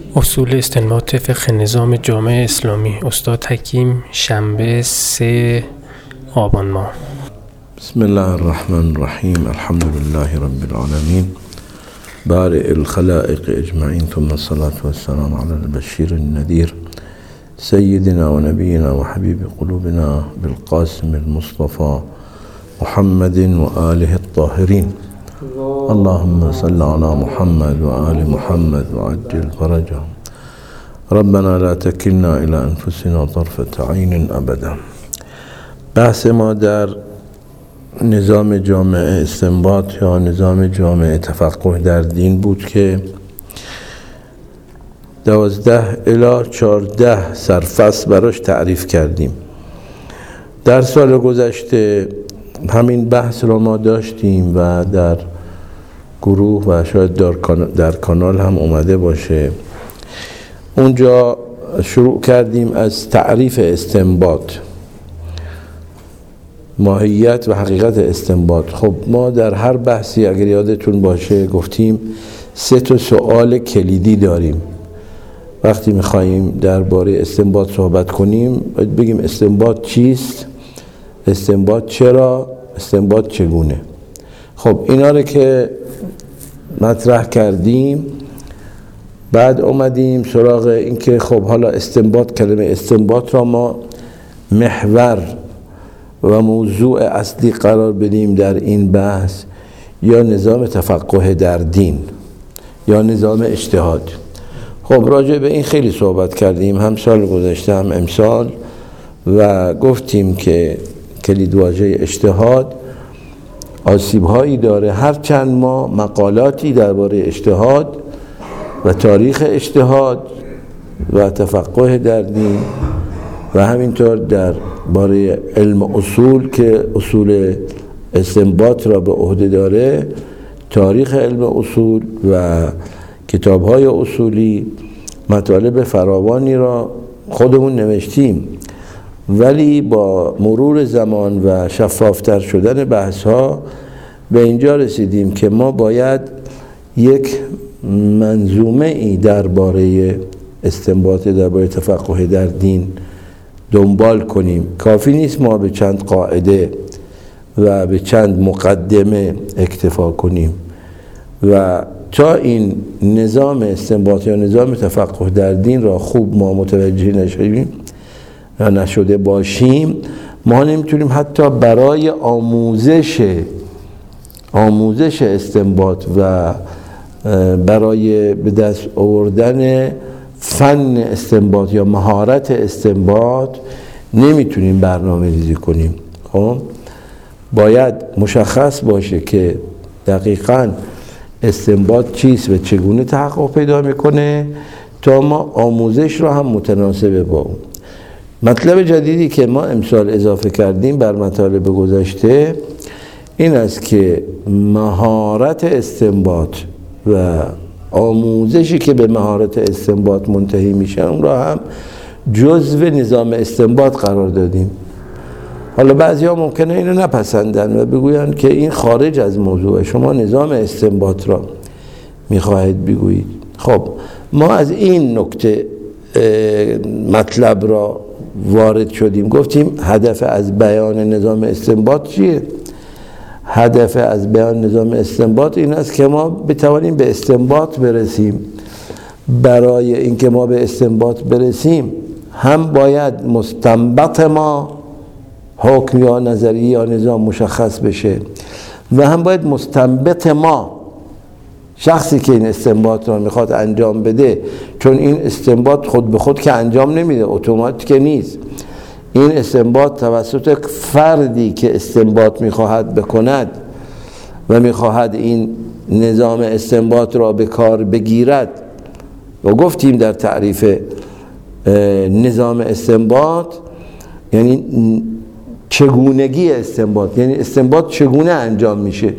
اصول استنباط فقه نظام جامع اسلامی، استاد حکیم، شنبه 3 آبان ماه. بسم الله الرحمن الرحیم. الحمد لله رب العالمین بارئ الخلائق اجمعین، ثم الصلاة والسلام علی البشیر النذیر سیدنا و نبینا و حبیب قلوبنا بالقاسم المصطفى محمد و آله الطاهرین. اللهم صل على محمد و آل محمد و عجل فرجهم. ربنا لا تكلنا الى انفسنا طرفة عین ابدا. بحث ما در نظام جامع استنباط یا نظام جامع تفقه در دین بود که 12 الی 14 سرفصل براش تعریف کردیم. در سال گذشته همین بحث رو ما داشتیم و در گروه و شاید در کانال هم اومده باشه. اونجا شروع کردیم از تعریف استنباط، ماهیت و حقیقت استنباط. خب ما در هر بحثی اگر یادتون باشه گفتیم 3 سوال کلیدی داریم. وقتی میخواییم درباره استنباط صحبت کنیم باید بگیم استنباط چیست، استنباط چرا، استنباط چگونه. خب اینا رو که مطرح کردیم، بعد اومدیم سراغ این که خب حالا استنباط، کلمه استنباط را ما محور و موضوع اصلی قرار بدیم در این بحث، یا نظام تفقه در دین یا نظام اجتهاد. خب راجع به این خیلی صحبت کردیم، هم سال گذشته هم امسال، و گفتیم که کلیدواژه اجتهاد آسیب‌هایی داره. هرچند ما مقالاتی درباره اجتهاد و تاریخ اجتهاد و تفقه در دین و همینطور در باره علم اصول که اصول استنباط را به عهده داره، تاریخ علم اصول و کتاب‌های اصولی، مطالب فراوانی را خودمون نوشتیم، ولی با مرور زمان و شفافتر شدن بحث‌ها به اینجا رسیدیم که ما باید یک منظومه ای درباره استنباط، درباره تفقه در دین دنبال کنیم. کافی نیست ما به چند قاعده و به چند مقدمه اکتفا کنیم و تا این نظام استنباط یا نظام تفقه در دین را خوب ما متوجه نشویم یا نشده باشیم، ما نمیتونیم حتی برای آموزش استنباط و برای به دست آوردن فن استنباط یا مهارت استنباط نمیتونیم برنامه ریزی کنیم. خب باید مشخص باشه که دقیقاً استنباط چیست و چگونه تحقق پیدا میکنه تا ما آموزش رو هم متناسب با اون. مطلب جدیدی که ما امسال اضافه کردیم بر مطالب گذشته این است که مهارت استنباط و آموزشی که به مهارت استنباط منتهی میشه اون را هم جزو نظام استنباط قرار دادیم. حالا بعضی ها ممکنه اینو نپسندن و بگوین که این خارج از موضوع، شما نظام استنباط را میخواهید بگویید. خب ما از این نکته مطلب را وارد شدیم، گفتیم هدف از بیان نظام استنباط چیه؟ هدف از بیان نظام استنباط این است که ما بتوانیم به استنباط برسیم. برای اینکه ما به استنباط برسیم هم باید مستنبط ما حکم یا نظریه یا نظام مشخص بشه و هم باید مستنبط ما، شخصی که این استنباط را میخواد انجام بده، چون این استنباط خود به خود که انجام نمیده، اتوماتیک نیست. این استنباط توسط فردی که استنباط میخواهد بکند و میخواهد این نظام استنباط را به کار بگیرد. و گفتیم در تعریف نظام استنباط یعنی چگونگی استنباط، یعنی استنباط چگونه انجام میشه.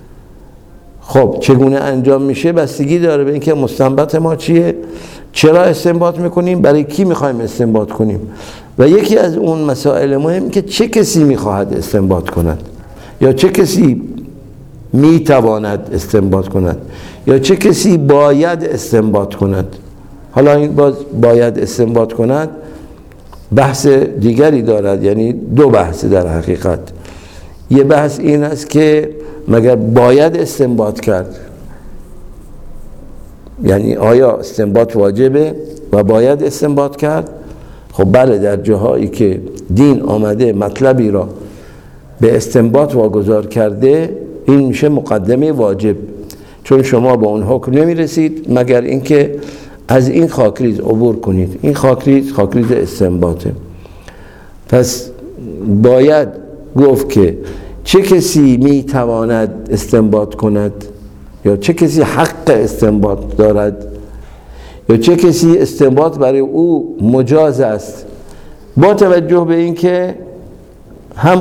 خب چگونه انجام میشه بستگی داره به اینکه مستنبط ما چیه، چرا استنباط میکنیم، برای کی میخوایم استنباط کنیم، و یکی از اون مسائل مهم که چه کسی میخواهد استنباط کند یا چه کسی میتواند استنباط کند یا چه کسی باید استنباط کند. حالا این باز باید استنباط کند بحث دیگری دارد، یعنی دو بحث در حقیقت. یه بحث این است که مگر باید استنباط کرد، یعنی آیا استنباط واجبه و باید استنباط کرد؟ خب بله، در جاهایی که دین آمده مطلبی را به استنباط واگذار کرده این میشه مقدمه واجب، چون شما به اون حکم نمیرسید مگر اینکه از این خاکریز عبور کنید. این خاکریز استنباطه. پس باید گفت که چه کسی میتواند استنباط کند، یا چه کسی حق استنباط دارد، یا چه کسی استنباط برای او مجاز است، با توجه به این که هم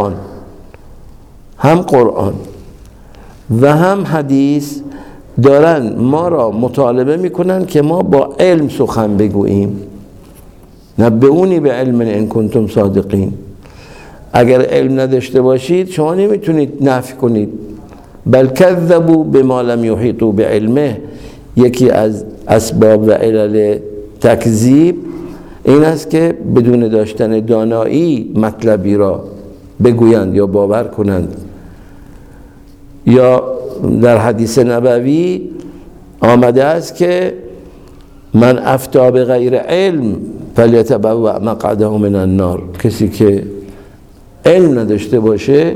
قرآن و هم حدیث دارن ما را مطالبه میکنن که ما با علم سخن بگوییم. نبئونی به علم ان کنتم صادقین. اگر علم نداشته باشید شما نمیتونید نفی کنید. بل کذبوا بما لم یحیطوا بعلمه. یکی از اسباب و علل تکذیب این است که بدون داشتن دانایی مطلبی را بگویند یا باور کنند. یا در حدیث نبوی آمده است که من افتی بغیر علم فلیتبوأ مقعده من النار. کسی که علم نداشته باشه،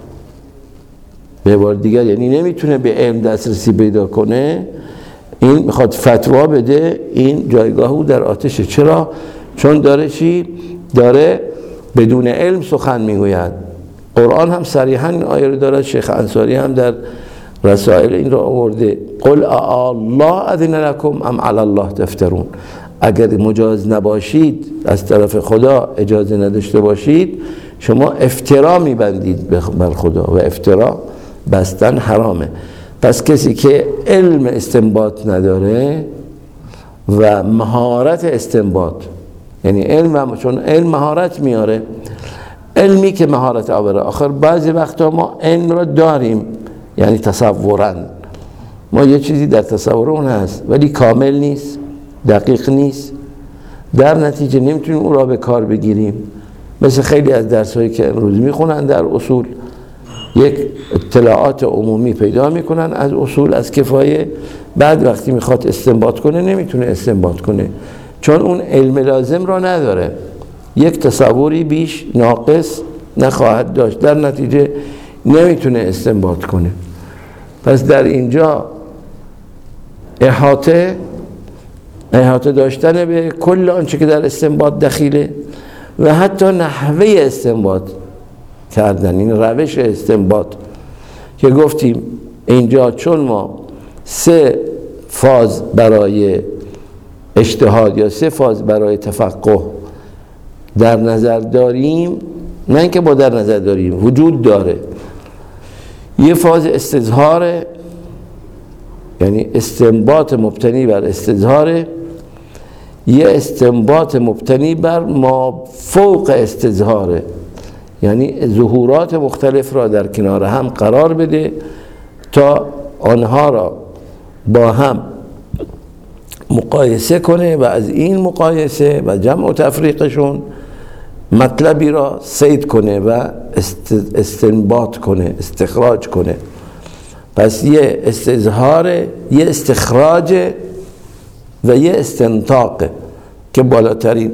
به عبارت دیگر یعنی نمیتونه به علم دسترسی پیدا کنه، این میخواد فتوا بده، این جایگاه او در آتشه. چرا؟ چون داره چی؟ داره بدون علم سخن میگوید. قرآن هم صریحا این آیه رو دارد، شیخ انصاری هم در رسائل این رو آورده. قل الله اذن لکم ام علی الله تفترون. اگر مجاز نباشید، از طرف خدا اجازه نداشته باشید، شما افترا میبندید بر خدا و افترا بستن حرامه. پس کسی که علم استنباط نداره و مهارت استنباط، یعنی علم، چون علم مهارت میاره، علمی که مهارت آوره. آخر بعضی وقتا ما علم را داریم، یعنی تصوراً ما یه چیزی در تصورمون هست ولی کامل نیست، دقیق نیست، در نتیجه نمیتونیم اون را به کار بگیریم. مثل خیلی از درسایی که امروز میخونن در اصول، یک اطلاعات عمومی پیدا میکنن از اصول، از کفایه، بعد وقتی میخواد استنباط کنه نمیتونه استنباط کنه، چون اون علم لازم را نداره. یک تصوری بیش ناقص نخواهد داشت، در نتیجه نمیتونه استنباط کنه. پس در اینجا احاطه داشتن به کل آنچه که در استنباط دخیله و حتی نحوه استنباط کردن، این روش استنباط که گفتیم اینجا چون ما 3 فاز برای اجتهاد یا 3 فاز برای تفقه در نظر داریم، نه اینکه با در نظر داریم، وجود داره. یه فاز استظهاره، یعنی استنباط مبتنی بر استظهاره. یه استنباط مبتنی بر ما فوق استظهاره، یعنی ظهورات مختلف را در کنار هم قرار بده تا آنها را با هم مقایسه کنه و از این مقایسه و جمع و تفریقشون مطلبی را صید کنه و استنباط کنه، استخراج کنه. پس یه استظهار، یه استخراج و یه استنطاق که بالاترین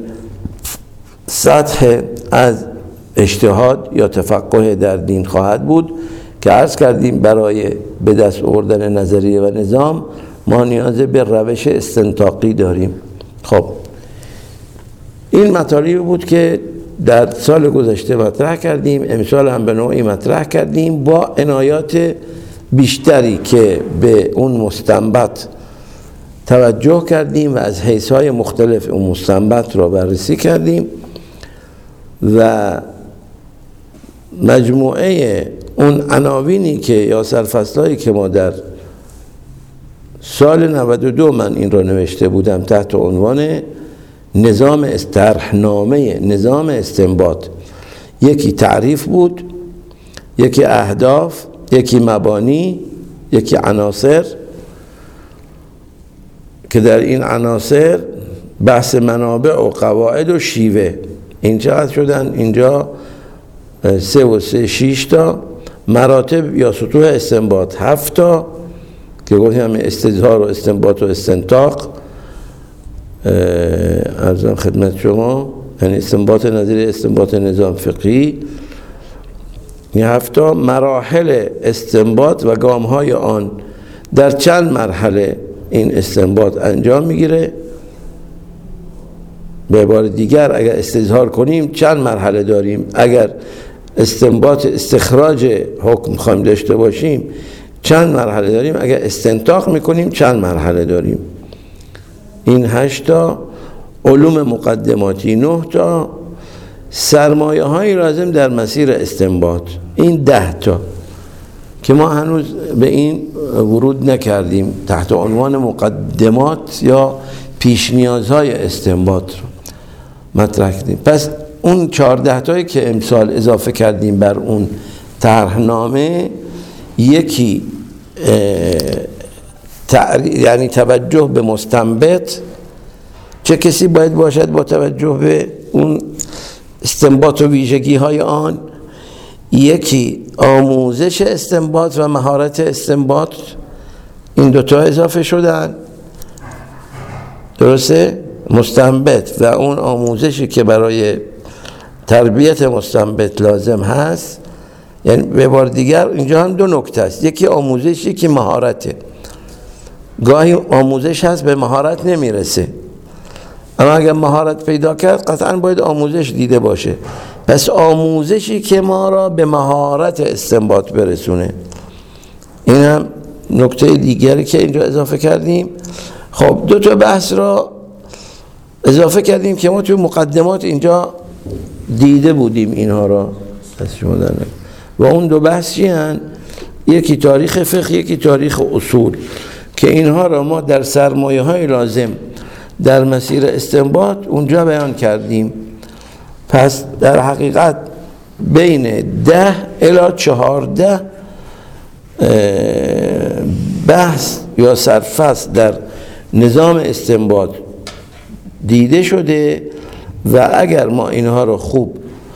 سطح از اجتهاد یا تفقه در دین خواهد بود که عرض کردیم برای به دست آوردن نظریه و نظام ما نیاز به روش استنطاقی داریم. خب این مطالبی بود که در سال گذشته مطرح کردیم، امسال هم به نوعی مطرح کردیم با عنایات بیشتری که به اون مستنبط توجه کردیم و از حیث‌های مختلف اون مستنبط را بررسی کردیم و مجموعه اون عناوینی که یا سرفصلایی که ما در سال 92 من این را نوشته بودم تحت عنوان نظام طرحنامه نظام استنباط، یکی تعریف بود، یکی اهداف، یکی مبانی، یکی عناصر که در این عناصر بحث منابع و قواعد و شیوه، این چقدر شدن؟ اینجا 3 و 3 6 تا. مراتب یا سطوح استنباط 7 تا که گفتیم همین استظهار و استنباط و استنطاق عرضم خدمت شما، یعنی استنباط نظری، استنباط نظام فقهی. این 7 تا. مراحل استنباط و گام‌های آن، در چند مرحله این استنباط انجام میگیره. به عبارت دیگر اگر استظهار کنیم چند مرحله داریم، اگر استنباط استخراج حکم خواهیم داشته باشیم چند مرحله داریم، اگر استنطاق میکنیم چند مرحله داریم. این 8 تا. علوم مقدماتی 9 تا. سرمایه های لازم در مسیر استنباط، این 10 تا که ما هنوز به این ورود نکردیم، تحت عنوان مقدمات یا پیش نیازهای استنباط رو مطرح کردیم. پس اون 14 تایی که امسال اضافه کردیم بر اون طرحنامه، یکی یعنی توجه به مستنبط، چه کسی باید باشد با توجه به اون استنباط و ویژگی های آن. یکی آموزش استنباط و مهارت استنباط، این 2 تا اضافه شدن. درسته؟ مستنبط و اون آموزشی که برای تربیت مستنبط لازم هست. یعنی به بار دیگر اینجا هم 2 نکته است، یکی آموزشی که مهارته. گاهی آموزش هست به مهارت نمیرسه، اما اگر مهارت پیدا کرد قطعا باید آموزش دیده باشه. پس آموزشی که ما را به مهارت استنباط برسونه، این هم نکته دیگری که اینجا اضافه کردیم. خب 2 تا بحث را اضافه کردیم که ما توی مقدمات اینجا دیده بودیم اینها را و اون 2 بحث چی هستند؟ یکی تاریخ فقه، یکی تاریخ اصول، که اینها را ما در سرمایه های لازم در مسیر استنباط اونجا بیان کردیم. پس در حقیقت بین 10 الی 14 بحث یا سرفصل در نظام استنباط دیده شده و اگر ما اینها رو خوب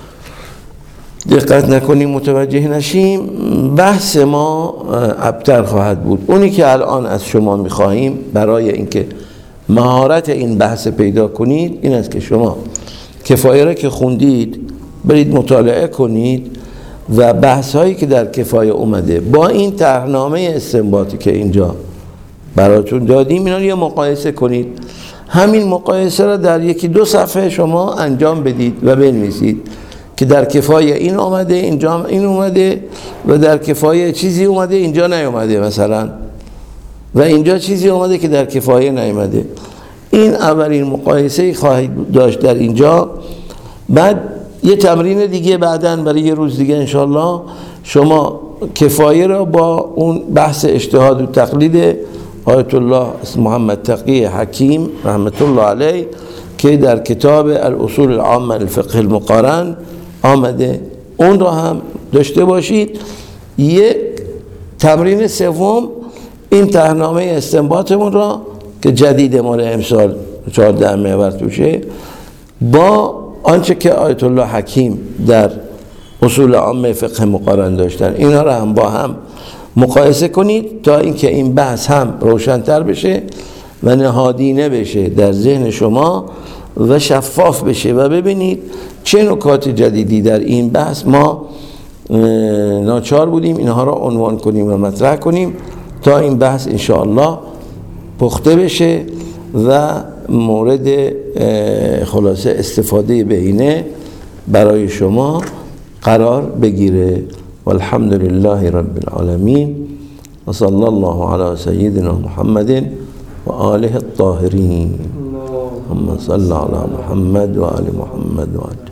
دقت نکنیم، متوجه نشیم، بحث ما ابتر خواهد بود. اونی که الان از شما میخواهیم برای اینکه مهارت این بحث پیدا کنید این است که شما کفایه را که خوندید برید مطالعه کنید و بحث هایی که در کفایه اومده با این طرحنامه استنباطی که اینجا براتون دادیم اینا رو یه مقایسه کنید. همین مقایسه را در 1-2 صفحه شما انجام بدید و بنویسید که در کفایه این اومده، اینجا این اومده و در کفایه چیزی اومده اینجا نیومده مثلا، و اینجا چیزی اومده که در کفایه نیومده. این اولین مقایسه خواهید داشت در اینجا. بعد یه تمرین دیگه بعداً برای یه روز دیگه انشالله شما کفایه را با اون بحث اجتهاد و تقلید آیت الله محمد تقی حکیم رحمت الله علیه که در کتاب الاصول العامه الفقه المقارن آمده، اون را هم داشته باشید. یک تمرین سوم این طرحنامه استنباطمون را که جدید مال امسال 14 محور توشه با آنچه که آیت الله حکیم در اصول عامه فقه مقارن داشتن، اینا را هم با هم مقایسه کنید تا اینکه این بحث هم روشن‌تر بشه و نهادینه بشه در ذهن شما و شفاف بشه و ببینید چه نکات جدیدی در این بحث ما ناچار بودیم اینها را عنوان کنیم و مطرح کنیم تا این بحث انشاءالله پخته بشه و مورد خلاصه استفاده بهینه برای شما قرار بگیره. والحمد لله رب العالمین و صلی الله علی سیدنا محمد و آله الطاهرین. اللهم صل علی محمد و آل محمد و آل